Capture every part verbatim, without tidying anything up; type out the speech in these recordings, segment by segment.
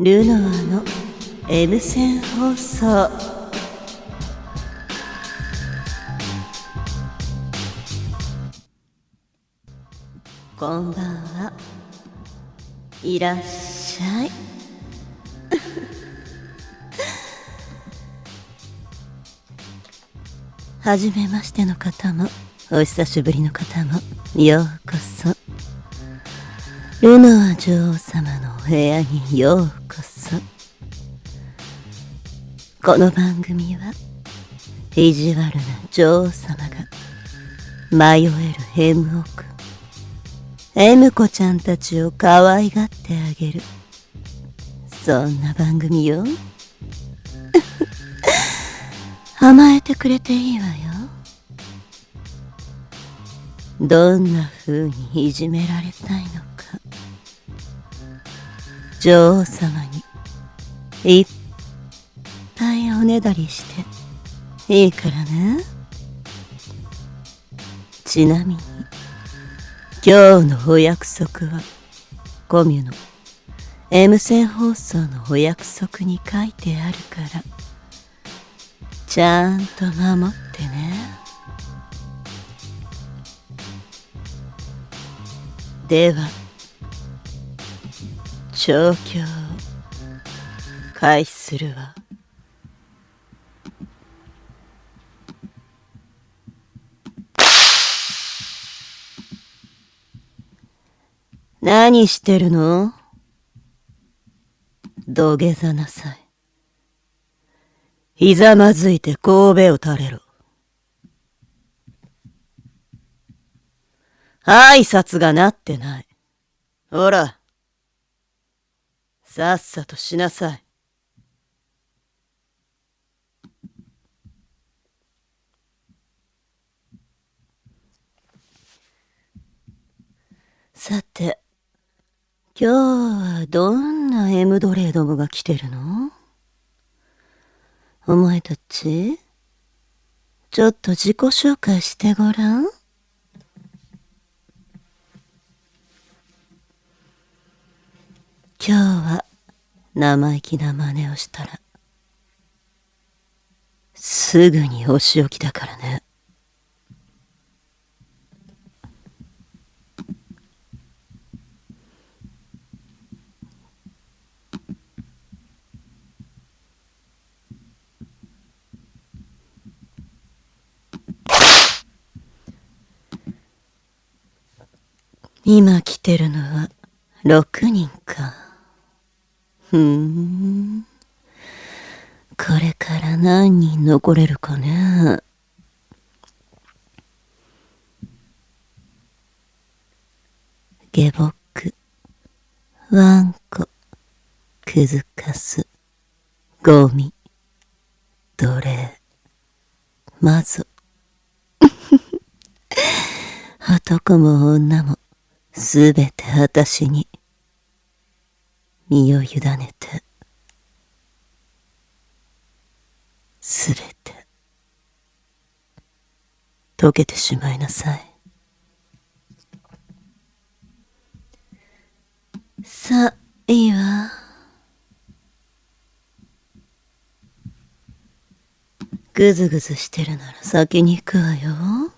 ルノアの M 線放送。こんばんは。いらっしゃい。はじめましての方もお久しぶりの方もようこそ。ルノア女王様のお部屋にようこそ。この番組は意地悪な女王様が迷えるヘムオ君、エムコちゃんたちを可愛がってあげる、そんな番組よ。甘えてくれていいわよ。どんな風にいじめられたいのか、女王様にいっぱいおねだりしていいからね。ちなみに今日のお約束はコミュの M 線放送のお約束に書いてあるからちゃんと守ってね。では調教を開始するわ。何してるの？土下座なさい。ひざまずいて頭を垂れろ。挨拶がなってない。ほら、さっさとしなさい。さて、今日はどんな M 奴隷どもが来てるの？お前たち、ちょっと自己紹介してごらん。今日は生意気な真似をしたらすぐにお仕置きだからね。今来てるのはろくにんか。ふーん。これから何人残れるかね。下僕、ワンコ、クズカス、ゴミ、奴隷、マゾ。男も女もすべて私に身を委ねて、すべて溶けてしまいなさい。さあ、いいわ。ぐずぐずしてるなら先に行くわよ。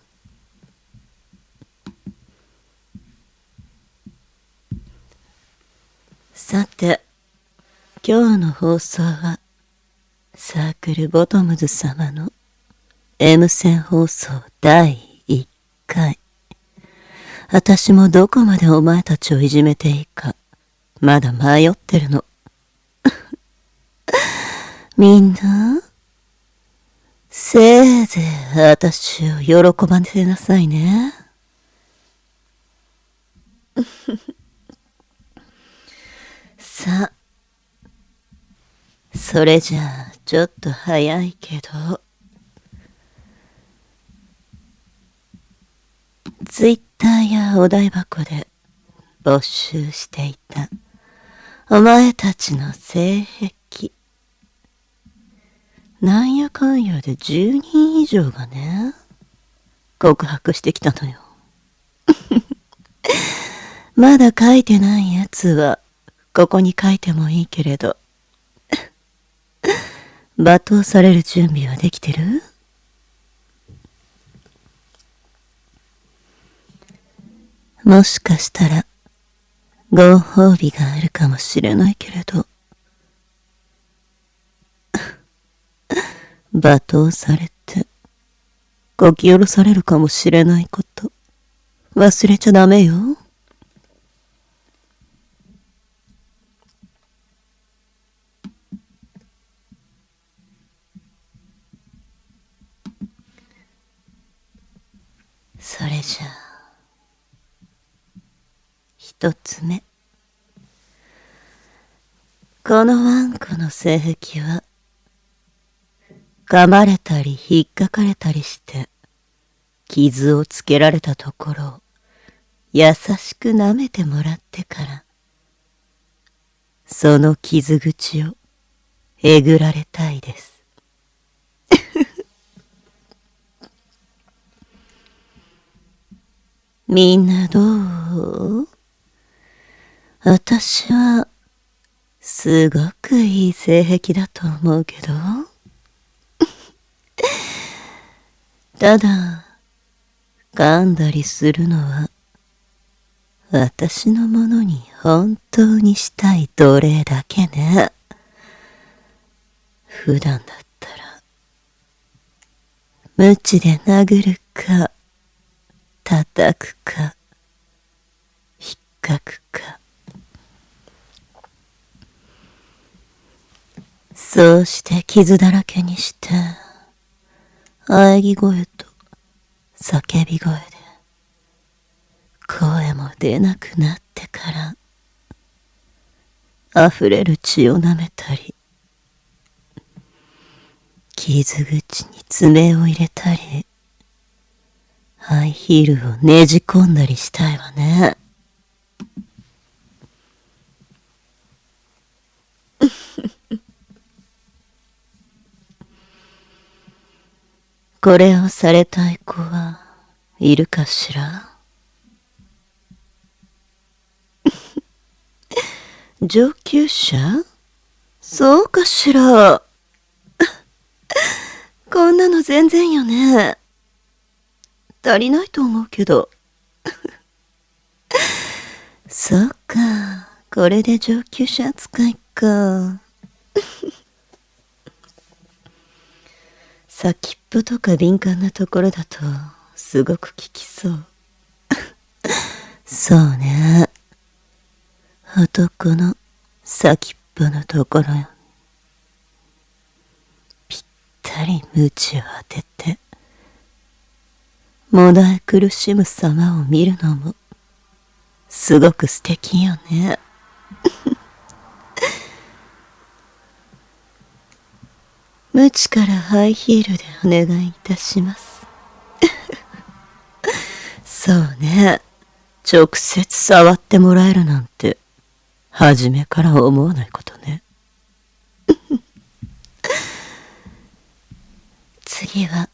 さて、今日の放送はサークルボトムズ様の M 線放送だいいっかい。私もどこまでお前たちをいじめていいかまだ迷ってるの。みんなせいぜい私を喜ばせなさいね。さあ、それじゃあちょっと早いけど、ツイッターやお台箱で募集していたお前たちの性癖、なんやかんやでじゅうにん以上がね告白してきたのよ。まだ書いてないやつはここに書いてもいいけれど。罵倒される準備はできてる？もしかしたら、ご褒美があるかもしれないけれど。罵倒されて、こき下ろされるかもしれないこと、忘れちゃダメよ。それじゃあ、一つ目。このワンコの性癖は、噛まれたり引っかかれたりして、傷をつけられたところを、優しく舐めてもらってから、その傷口をえぐられたいです。みんなどう？私は、すごくいい性癖だと思うけど。ただ、噛んだりするのは、私のものに本当にしたい奴隷だけね。普段だったら、無知で殴るか、叩くか、引っかくか。そうして傷だらけにして、喘ぎ声と叫び声で、声も出なくなってから、溢れる血を舐めたり、傷口に爪を入れたり、ハイヒールをねじ込んだりしたいわね。これをされたい子はいるかしら？上級者？そうかしら。こんなの全然よね。足りないと思うけど。そっか、これで上級者扱いか。先っぽとか敏感なところだとすごく効きそう。そうね。男の先っぽのところよ。ぴったり鞭を当てて、もだえ苦しむ様を見るのもすごく素敵よね。無知からハイヒールでお願いいたします。そうね。直接触ってもらえるなんて、初めから思わないことね。次は、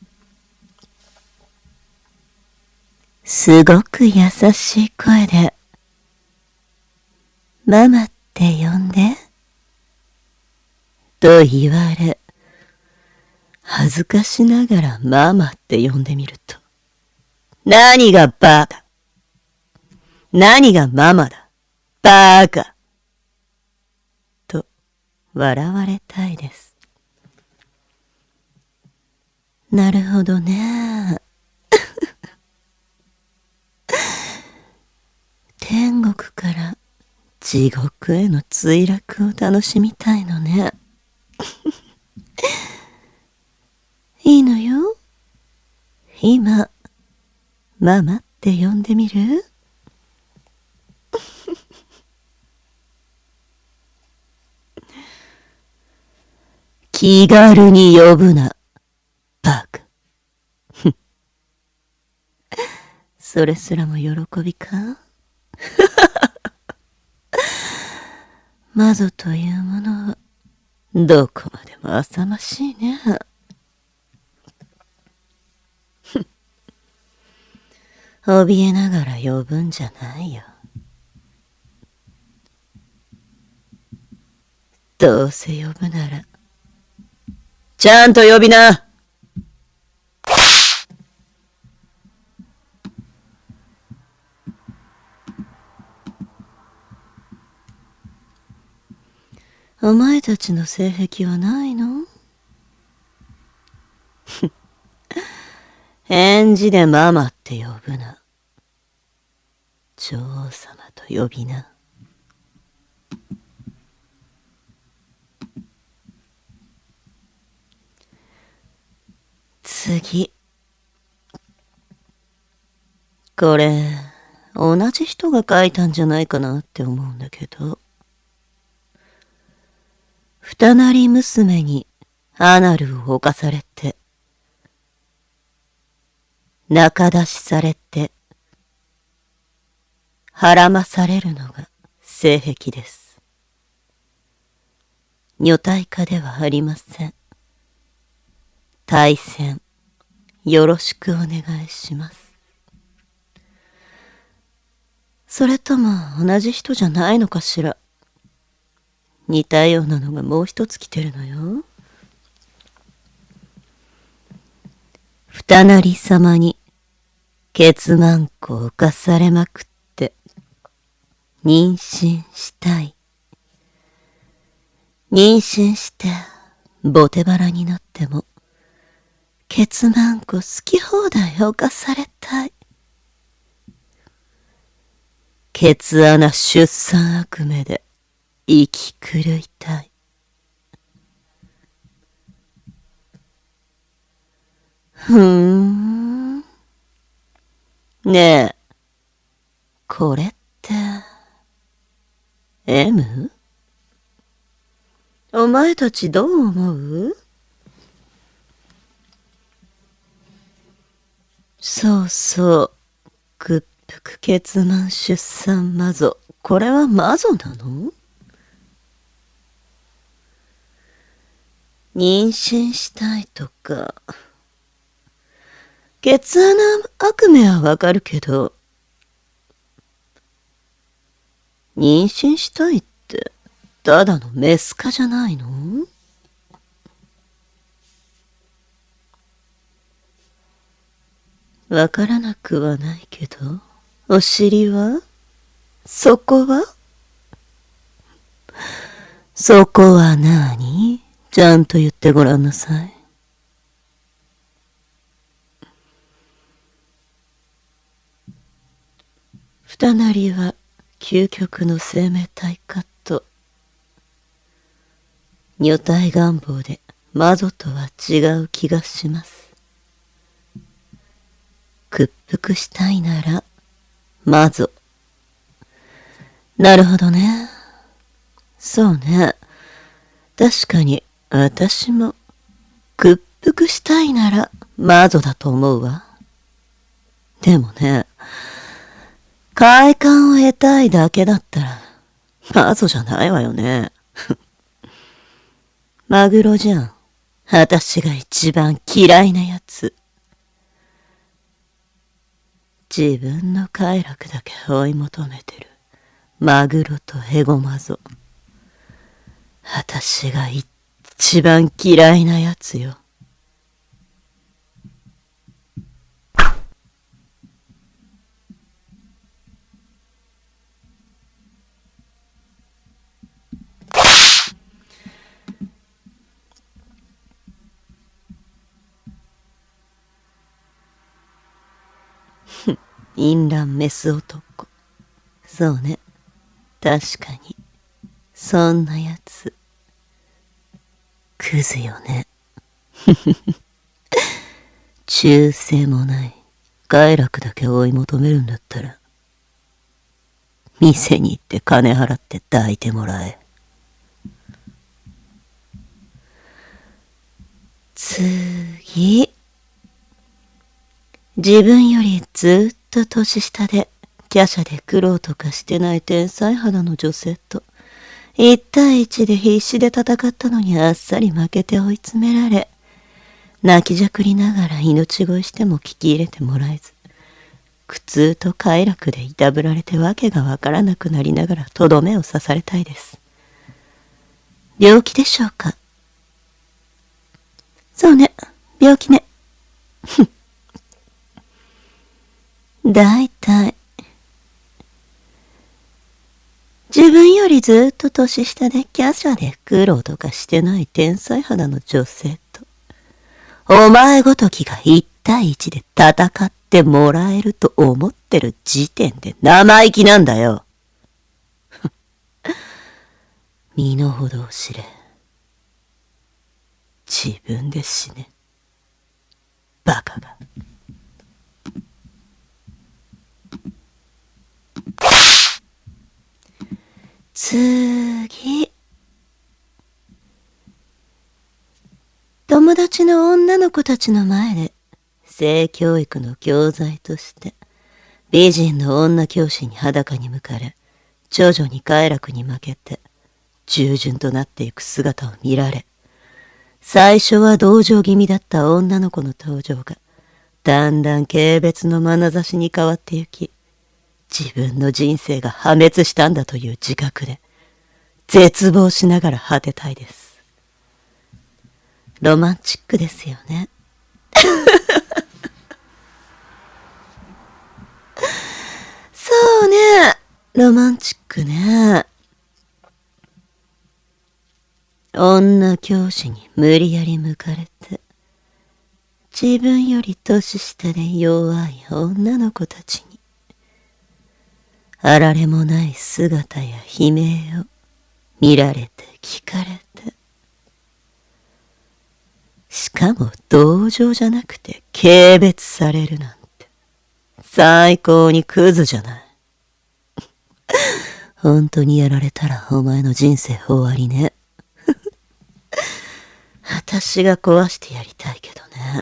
すごく優しい声で、ママって呼んで、と言われ、恥ずかしながらママって呼んでみると、何がバカ、何がママだ、バカ、と笑われたいです。なるほどね。天国から地獄への墜落を楽しみたいのね。いいのよ。今、ママって呼んでみる？気軽に呼ぶな、バカ。それすらも喜びか？魔女というものは、どこまでも浅ましいね。怯えながら呼ぶんじゃないよ。 どうせ呼ぶなら、ちゃんと呼びな。お前たちの性癖はないの？返事でママって呼ぶな。女王様と呼びな。次。これ、同じ人が書いたんじゃないかなって思うんだけど。二なり娘にアナルを犯されて、仲出しされて、はらまされるのが性癖です。女体化ではありません。対戦、よろしくお願いします。それとも同じ人じゃないのかしら。似たようなのがもう一つ来てるのよ。二なり様に、ケツマンコを犯されまくって、妊娠したい。妊娠して、ボテバラになっても、ケツマンコ好き放題犯されたい。ケツ穴出産悪夢で、生き狂いたい。ふーん。ねえ、これって、M？ お前たちどう思う？そうそう。屈服結満出産マゾ。これはマゾなの？妊娠したいとか。ケツ穴悪夢はわかるけど、妊娠したいって、ただのメス化じゃないの？わからなくはないけど、お尻は？そこは？そこはなに？ちゃんと言ってごらんなさい。二なりは究極の生命体カット。女体願望で魔女とは違う気がします。屈服したいなら魔女。なるほどね。そうね。確かに私も屈服したいなら魔女だと思うわ。でもね、快感を得たいだけだったら魔女じゃないわよね。マグロじゃん。私が一番嫌いなやつ。自分の快楽だけ追い求めてるマグロとヘゴマゾ。私が一番嫌いなやつよ。淫乱メス男。そうね。確かに。そんなやつ。クズよね。忠誠もない。快楽だけ追い求めるんだったら、店に行って金払って抱いてもらえ。次。自分よりずっと年下で、華奢で苦労とかしてない天才肌の女性と、一対一で必死で戦ったのにあっさり負けて追い詰められ、泣きじゃくりながら命乞いしても聞き入れてもらえず、苦痛と快楽でいたぶられてわけがわからなくなりながらとどめを刺されたいです。 病気でしょうか。そうね、病気ね。だいたい、自分よりずっと年下で華奢で苦労とかしてない天才肌の女性と、お前ごときが一対一で戦ってもらえると思ってる時点で生意気なんだよ。身の程を知れ。自分で死ね。バカが。次。友達の女の子たちの前で性教育の教材として美人の女教師に裸に向かれ、徐々に快楽に負けて従順となっていく姿を見られ、最初は同情気味だった女の子の登場がだんだん軽蔑の眼差しに変わってゆき、自分の人生が破滅したんだという自覚で絶望しながら果てたいです。ロマンチックですよね。そうね、ロマンチックね。女教師に無理やり向かれて、自分より年下で弱い女の子たちに、あられもない姿や悲鳴を見られて聞かれて、しかも同情じゃなくて軽蔑されるなんて、最高にクズじゃない。本当にやられたらお前の人生終わりね。私が壊してやりたいけどね。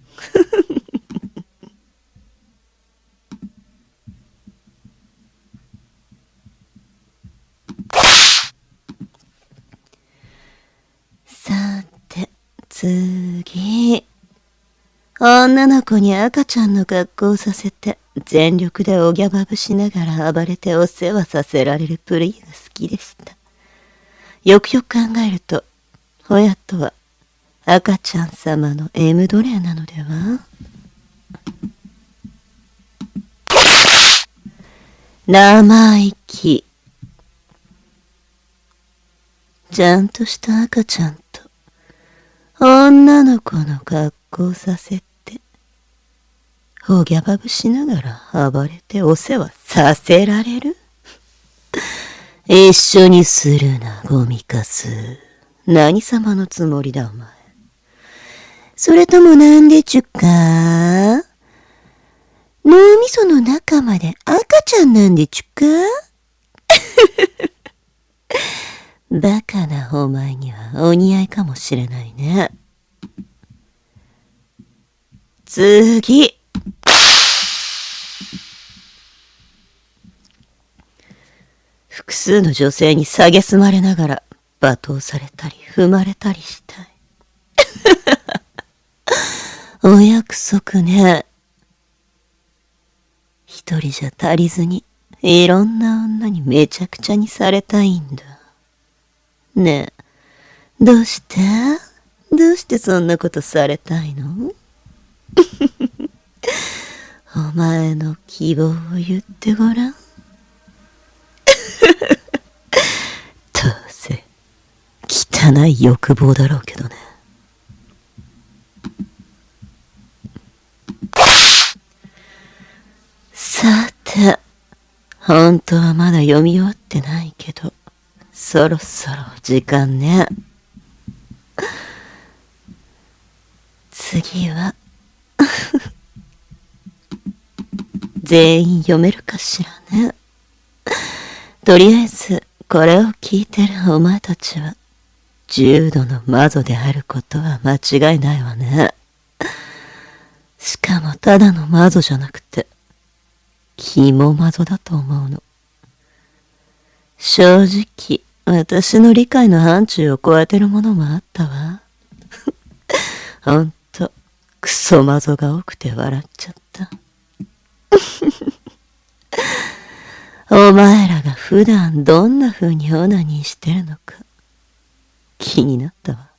さて、次。女の子に赤ちゃんの格好をさせて、全力でおぎゃばぶしながら暴れてお世話させられるプリが好きでした。よくよく考えると、親とは赤ちゃん様の M 奴隷なのでは？生意気。ちゃんとした赤ちゃんと女の子の格好させて、おぎゃばぶしながら暴れてお世話させられる？一緒にするな、ゴミカス。何様のつもりだ、お前。それともなんでちゅか？脳みその中まで赤ちゃんなんでちゅか？バカなお前にはお似合いかもしれないね。次。複数の女性に蔑まれながら罵倒されたり踏まれたりしたい。お約束ね。一人じゃ足りずにいろんな女にめちゃくちゃにされたいんだ。ねえ、どうしてどうしてそんなことされたいの？お前の希望を言ってごらん。どうせ汚い欲望だろうけどね。さて、本当はまだ読み終わってないけど、そろそろ時間ね。次は全員読めるかしらね。とりあえずこれを聞いてるお前たちは重度の魔女であることは間違いないわね。しかもただの魔女じゃなくて肝魔女だと思うの。正直私の理解の範疇を超えてるものもあったわ。ほんとクソ魔女が多くて笑っちゃった。お前らが普段どんな風にオナニーしてるのか気になったわ。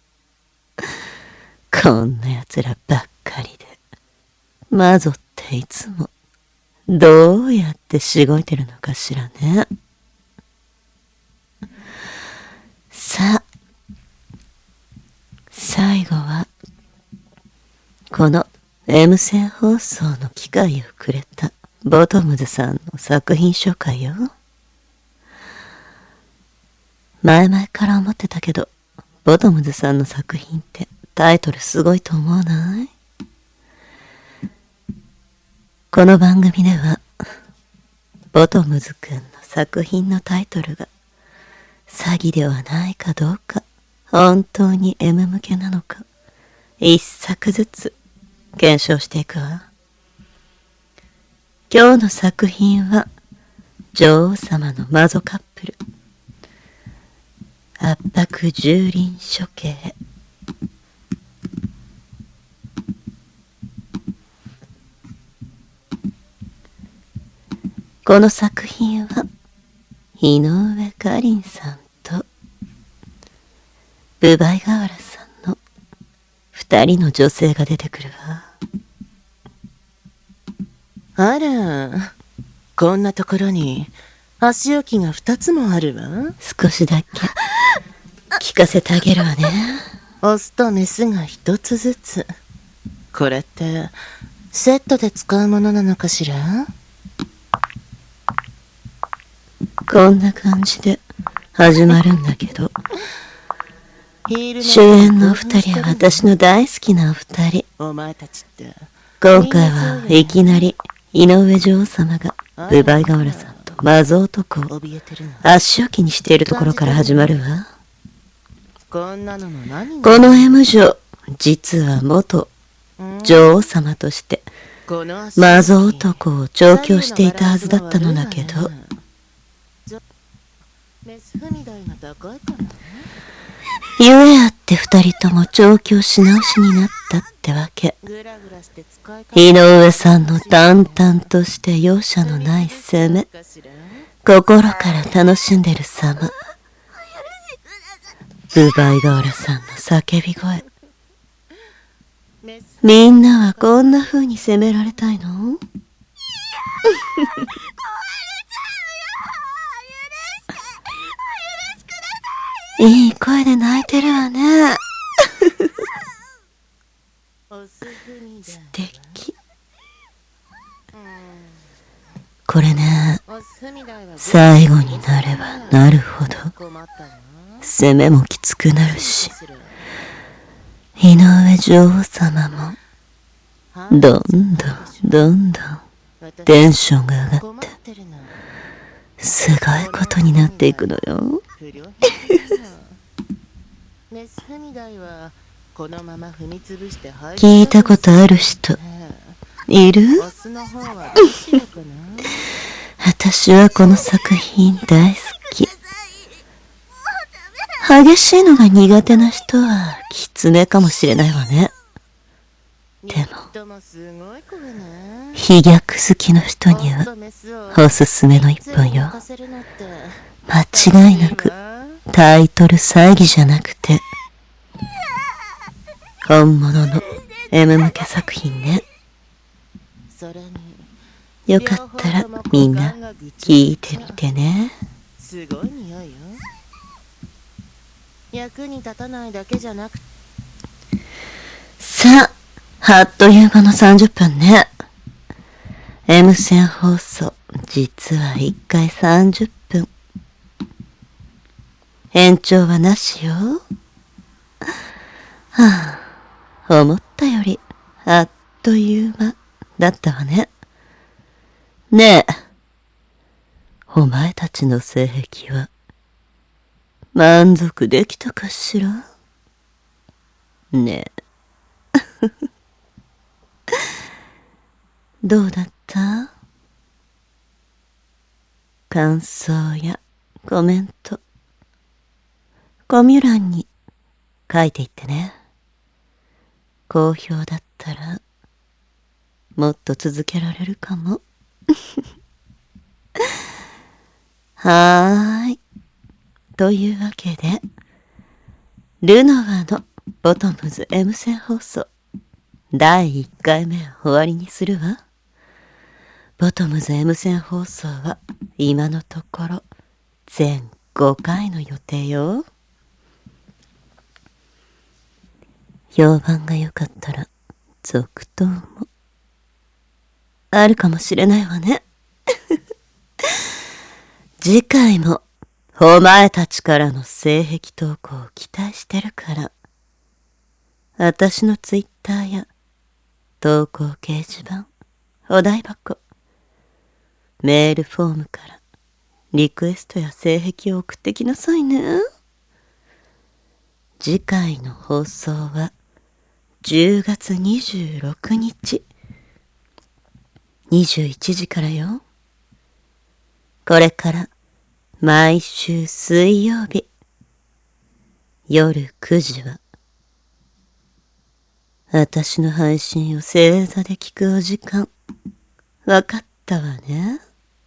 こんな奴らばっかりで。マゾっていつもどうやってしごいてるのかしらね。さあ、最後はこの M 線放送の機会をくれたボトムズさんの作品紹介よ。前々から思ってたけど、ボトムズさんの作品ってタイトルすごいと思わない？この番組では、ボトムズくんの作品のタイトルが詐欺ではないかどうか、本当に M 向けなのか、一作ずつ検証していくわ。今日の作品は、女王様の魔女カップル。圧迫蹂躙処刑。この作品は井上かりんさんとブバイガワラさんの二人の女性が出てくるわ。 あら、こんなところに足置きが二つもあるわ。 少しだけ聞かせてあげるわね。 オスとメスが一つずつ。これってセットで使うものなのかしら？ こんな感じで始まるんだけど、主演のお二人は私の大好きなお二人。 お前たちって今回はいきなり井上女王様がブバイガワラさんと魔女男を足置きにしているところから始まるわ。 こんなのも何この M 女、実は元女王様として魔女男を調教していたはずだったのだけど、 メス踏み台が高いかな？ ゆえあって二人とも調教し直しになったってわけ。井上さんの淡々として容赦のない攻め、心から楽しんでる様。ブバイガワラさんの叫び声。みんなはこんな風に責められたいの？いい声で泣いてるわね。素敵。これね、最後になればなるほど攻めもきつくなるし、井上女王様もどんどんどんどんテンションが上がってすごいことになっていくのよ。聞いたことある人いる？私はこの作品大好き。激しいのが苦手な人はきつめかもしれないわね。でも飛脚好きの人にはおすすめの一本よ。間違いなくタイトル詐欺じゃなくて本物の M 向け作品ね。よかったらみんな聞いてみてね。 すごい匂いよ。役に立たないだけじゃなく。 さあ、あっという間のさんじゅっぷんね。M 線放送、実はいっかいさんじゅっぷん。延長はなしよ。はあ、思ったよりあっという間だったわね。ねえ、お前たちの性癖は満足できたかしら？ねえ。どうだった？感想やコメント、コミュ欄に書いていってね。好評だったらもっと続けられるかも。はーい。というわけで、 ルノアのボトムズ M 線放送だいいっかいめを終わりにするわ。ボトムズ M 線放送は今のところ全ごかいの予定よ。評判が良かったら続投もあるかもしれないわね。次回もお前たちからの性癖投稿を期待してるから、私のツイッターや投稿掲示板、お台箱、メールフォームからリクエストや性癖を送ってきなさいね。次回の放送はじゅうがつにじゅうろくにちにじゅういちじからよ。これから毎週水曜日夜くじは私の配信を正座で聞くお時間、わかったわね。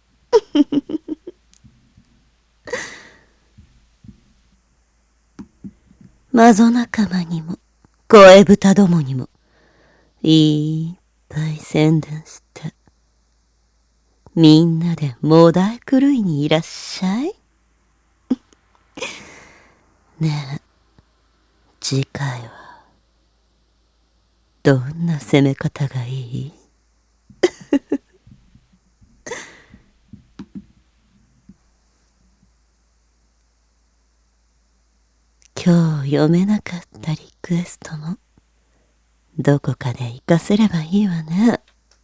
マゾ仲間にも声豚どもにもいっぱい宣伝してみんなでモダイ狂いにいらっしゃい。ねえ、次回はどんな攻め方がいい？今日読めなかったリクエストもどこかで活かせればいいわね。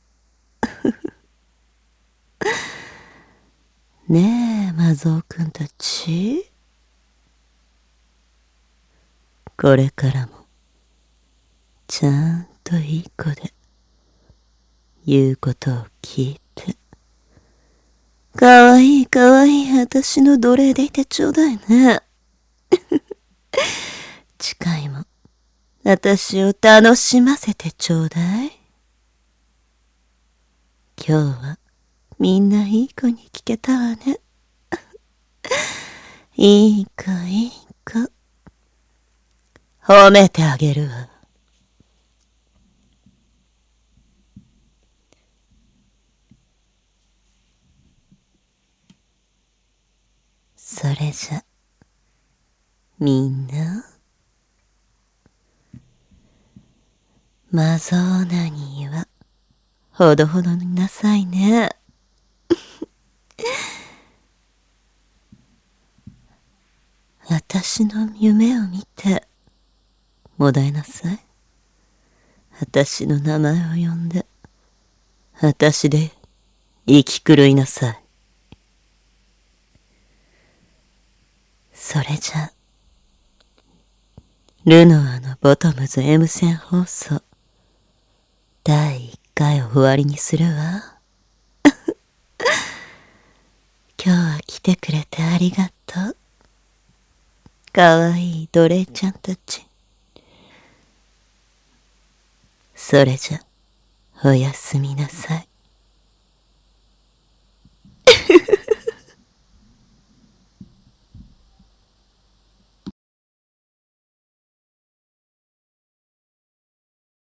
ねえ、マゾウくんたち。これからもちゃんといい子で言うことを聞いて、かわいいかわいい私の奴隷でいてちょうだいね。次回も私を楽しませてちょうだい。今日はみんないい子に聞けたわね。いい子いい子。褒めてあげるわ。それじゃみんなマゾーナにはほどほどになさいね。私の夢を見てもだえなさい。私の名前を呼んで私で生き狂いなさい。それじゃルノアのボトムズ M 線放送だいいっかいを終わりにするわ。今日は来てくれてありがとう。かわいい奴隷ちゃんたち。それじゃおやすみなさい。